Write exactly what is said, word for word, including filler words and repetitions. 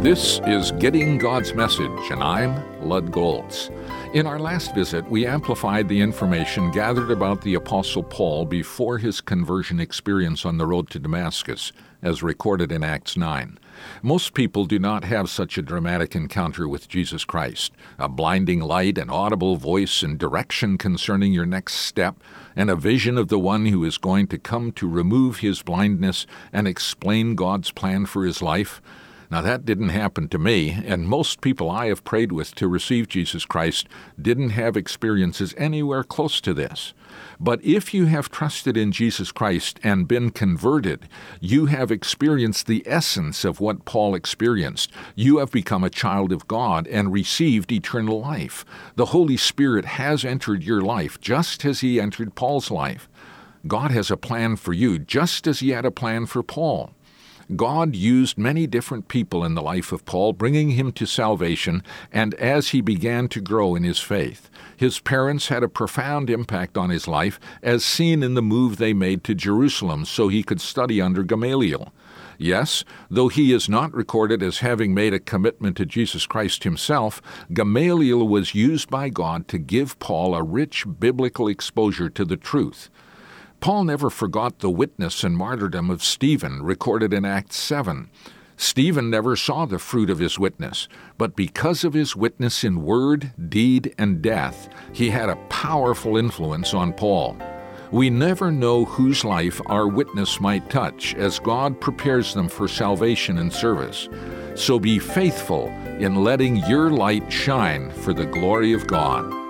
This is Getting God's Message, and I'm Lud Goltz. In our last visit, we amplified the information gathered about the Apostle Paul before his conversion experience on the road to Damascus, as recorded in Acts nine. Most people do not have such a dramatic encounter with Jesus Christ, a blinding light, an audible voice, and direction concerning your next step, and a vision of the one who is going to come to remove his blindness and explain God's plan for his life. Now, that didn't happen to me, and most people I have prayed with to receive Jesus Christ didn't have experiences anywhere close to this. But if you have trusted in Jesus Christ and been converted, you have experienced the essence of what Paul experienced. You have become a child of God and received eternal life. The Holy Spirit has entered your life just as he entered Paul's life. God has a plan for you just as he had a plan for Paul. God used many different people in the life of Paul, bringing him to salvation, and as he began to grow in his faith. His parents had a profound impact on his life, as seen in the move they made to Jerusalem so he could study under Gamaliel. Yes, though he is not recorded as having made a commitment to Jesus Christ himself, Gamaliel was used by God to give Paul a rich biblical exposure to the truth. Paul never forgot the witness and martyrdom of Stephen, recorded in Acts seven. Stephen never saw the fruit of his witness, but because of his witness in word, deed, and death, he had a powerful influence on Paul. We never know whose life our witness might touch as God prepares them for salvation and service. So be faithful in letting your light shine for the glory of God.